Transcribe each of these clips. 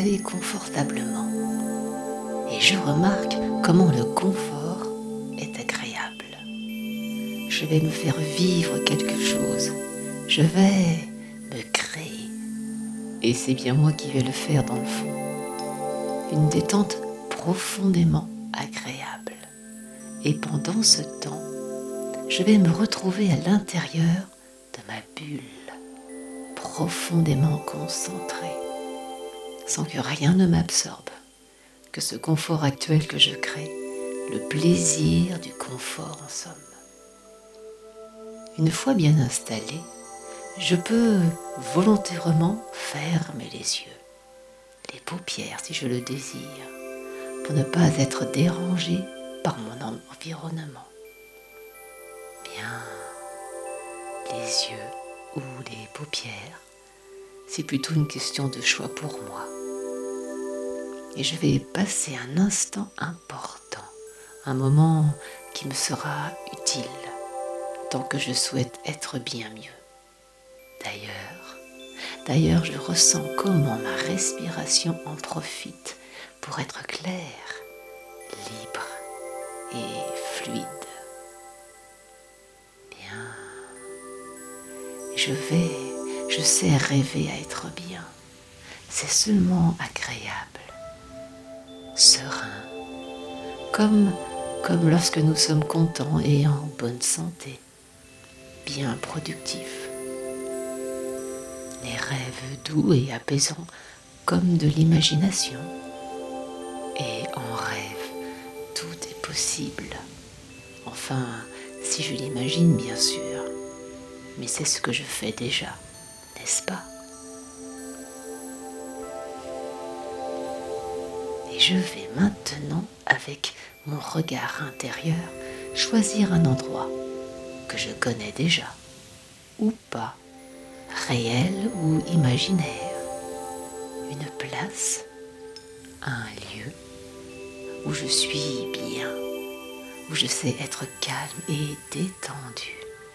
installée confortablement et je remarque comment le confort est agréable. Je vais me faire vivre quelque chose, je vais me créer et c'est bien moi qui vais le faire dans le fond. Une détente profondément agréable et pendant ce temps, je vais me retrouver à l'intérieur de ma bulle, profondément concentrée, sans que rien ne m'absorbe, que ce confort actuel que je crée, le plaisir du confort en somme. Une fois bien installé, je peux volontairement fermer les yeux, les paupières si je le désire, pour ne pas être dérangé par mon environnement. Bien, les yeux ou les paupières, c'est plutôt une question de choix pour moi. Et je vais passer un instant important, un moment qui me sera utile, tant que je souhaite être bien mieux. D'ailleurs, je ressens comment ma respiration en profite pour être claire, libre et fluide. Bien. Je sais rêver à être bien. C'est seulement agréable, serein, comme lorsque nous sommes contents et en bonne santé, bien productifs. Les rêves doux et apaisants comme de l'imagination. Et en rêve, tout est possible. Enfin, si je l'imagine bien sûr. Mais c'est ce que je fais déjà, n'est-ce pas? Et je vais maintenant, avec mon regard intérieur, choisir un endroit que je connais déjà, ou pas, réel ou imaginaire, une place, un lieu où je suis bien, où je sais être calme et détendu.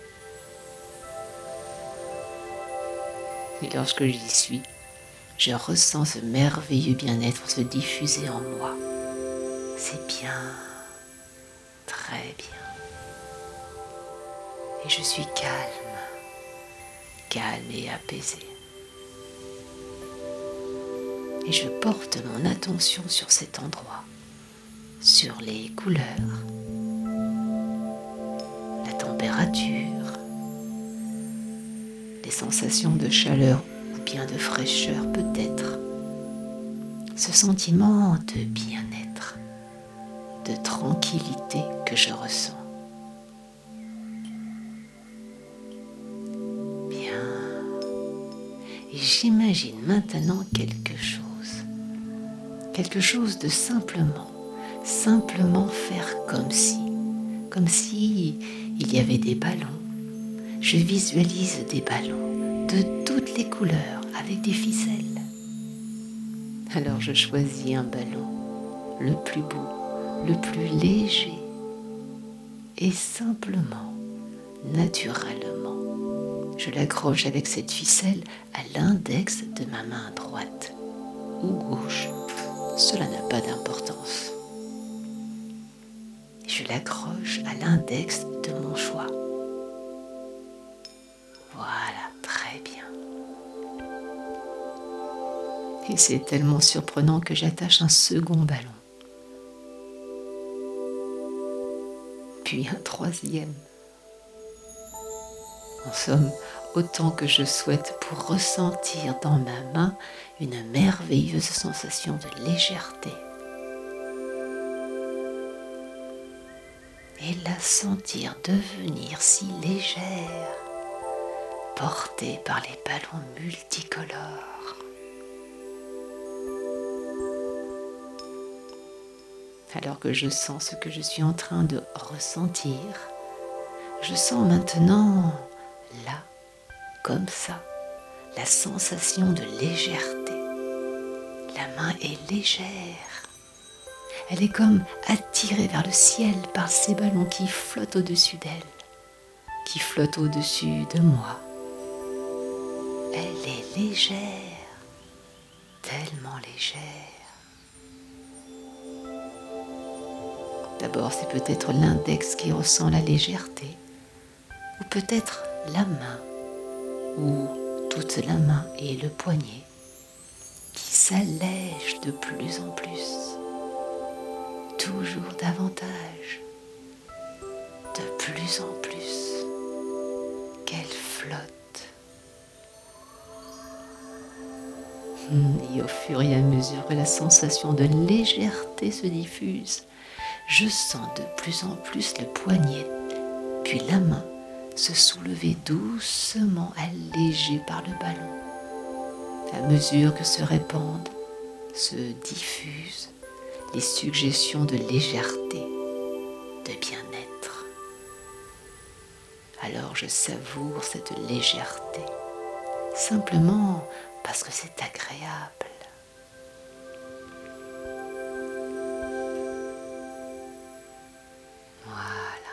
Et lorsque j'y suis, je ressens ce merveilleux bien-être se diffuser en moi. C'est bien, très bien. Et je suis calme et apaisé. Et je porte mon attention sur cet endroit, sur les couleurs, la température, les sensations de chaleur ou bien de fraîcheur peut-être, ce sentiment de bien-être, de tranquillité que je ressens. Bien, et j'imagine maintenant quelque chose de simplement faire comme si il y avait des ballons. Je visualise des ballons de toutes les couleurs avec des ficelles. Alors je choisis un ballon, le plus beau, le plus léger et simplement, naturellement, je l'accroche avec cette ficelle à l'index de ma main droite ou gauche. Cela n'a pas d'importance. Je l'accroche à l'index de mon choix. Voilà, très bien. Et c'est tellement surprenant que j'attache un second ballon. Puis un troisième. En somme, autant que je souhaite pour ressentir dans ma main une merveilleuse sensation de légèreté. Et la sentir devenir si légère, portée par les ballons multicolores. Alors que je sens ce que je suis en train de ressentir, je sens maintenant, là, comme ça, la sensation de légèreté. La main est légère. Elle est comme attirée vers le ciel par ces ballons qui flottent au-dessus d'elle, qui flottent au-dessus de moi. Elle est légère. tellement légère. D'abord, c'est peut-être l'index qui ressent la légèreté, ou peut-être la main, ou toute la main et le poignet, qui s'allège de plus en plus, toujours davantage, de plus en plus, qu'elle flotte. Et au fur et à mesure que la sensation de légèreté se diffuse, je sens de plus en plus le poignet, puis la main se soulever doucement, allégée par le ballon. À mesure que se répandent, se diffusent les suggestions de légèreté, de bien-être. Alors je savoure cette légèreté, simplement parce que c'est agréable. Voilà.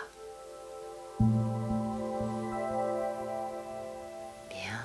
Bien.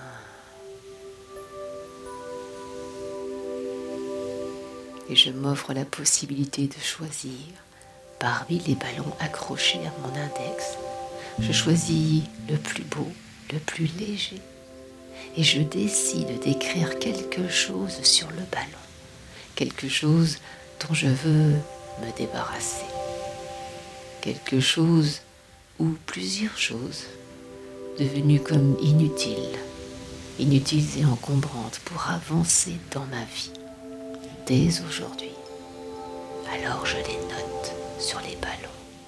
Et je m'offre la possibilité de choisir parmi les ballons accrochés à mon index. Je choisis le plus beau, le plus léger. Et je décide d'écrire quelque chose sur le ballon. Quelque chose dont je veux me débarrasser. Quelque chose ou plusieurs choses devenues comme inutiles et encombrantes pour avancer dans ma vie dès aujourd'hui. Alors je les note sur les ballons.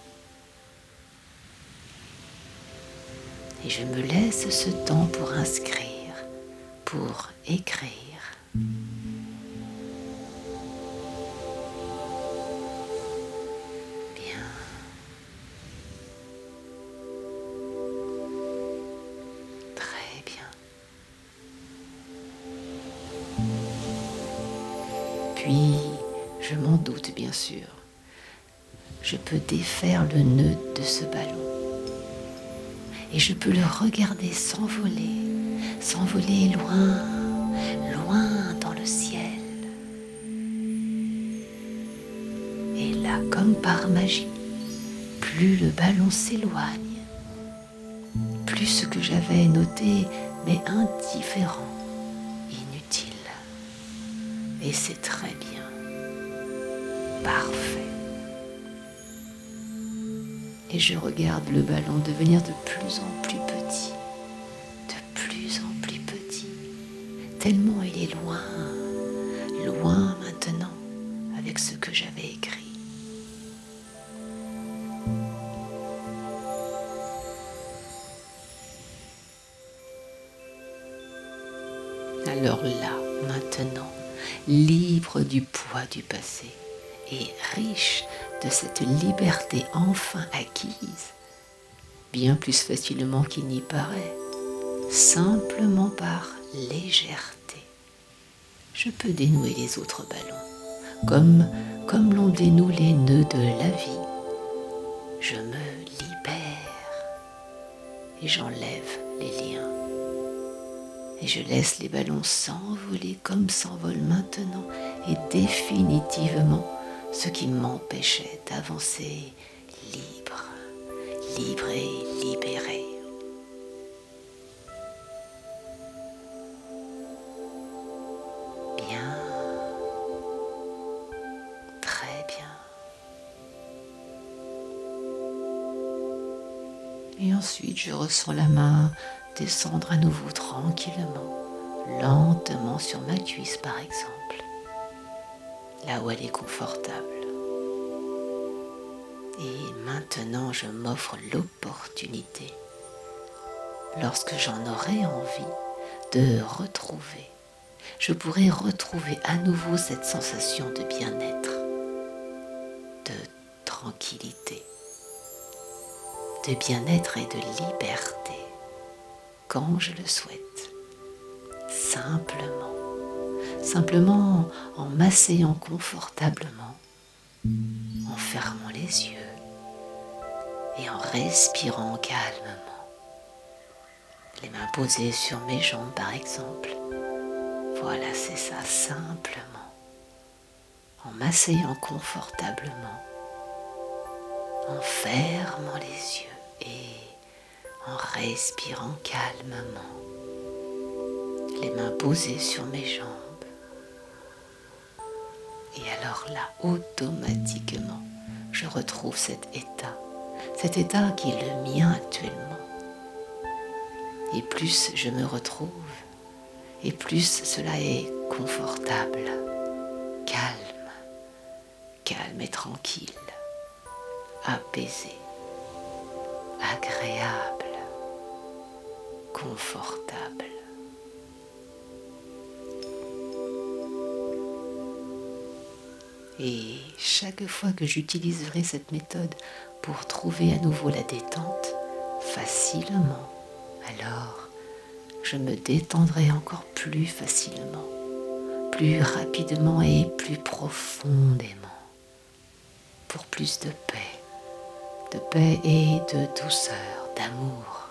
Et je me laisse ce temps pour inscrire, pour écrire. Bien. Très bien. Puis, je m'en doute bien sûr, je peux défaire le nœud de ce ballon. Et je peux le regarder s'envoler loin, loin dans le ciel. Et là, comme par magie, plus le ballon s'éloigne, plus ce que j'avais noté m'est indifférent, inutile. Et c'est très bien, parfait. Et je regarde le ballon devenir de plus en plus petit, tellement il est loin, loin maintenant avec ce que j'avais écrit. Alors là, maintenant, libre du poids du passé et riche de cette liberté enfin acquise, bien plus facilement qu'il n'y paraît, simplement par légèreté, je peux dénouer les autres ballons, comme l'on dénoue les nœuds de la vie. Je me libère et j'enlève les liens. Et je laisse les ballons s'envoler comme s'envolent maintenant et définitivement ce qui m'empêchait d'avancer libre et libéré. Bien, très bien. Et ensuite, je ressens la main descendre à nouveau tranquillement, lentement sur ma cuisse par exemple, là où elle est confortable. Et maintenant, je m'offre l'opportunité, lorsque j'en aurai envie, de retrouver. Je pourrai retrouver à nouveau cette sensation de bien-être, de tranquillité, de bien-être et de liberté, quand je le souhaite. Simplement en m'asseyant confortablement, en fermant les yeux et en respirant calmement. Les mains posées sur mes jambes par exemple. Voilà, c'est ça, simplement, en m'asseyant confortablement, en fermant les yeux et en respirant calmement, les mains posées sur mes jambes. Et alors là, automatiquement, je retrouve cet état qui est le mien actuellement. Et plus je me retrouve, et plus cela est confortable, calme et tranquille, apaisé, agréable, confortable. Et chaque fois que j'utiliserai cette méthode pour trouver à nouveau la détente, facilement, alors je me détendrai encore plus facilement, plus rapidement et plus profondément, pour plus de paix et de douceur, d'amour.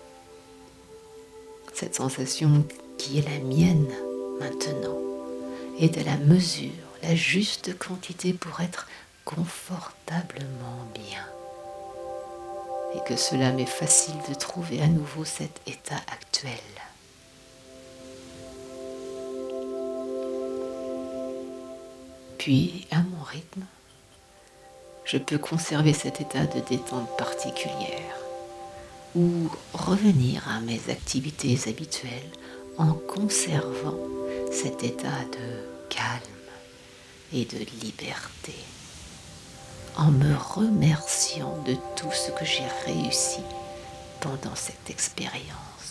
Cette sensation qui est la mienne maintenant est de la mesure, la juste quantité pour être confortablement bien. Et que cela m'est facile de trouver à nouveau cet état actuel. Puis, à mon rythme, je peux conserver cet état de détente particulière ou revenir à mes activités habituelles en conservant cet état de calme et de liberté, en me remerciant de tout ce que j'ai réussi pendant cette expérience.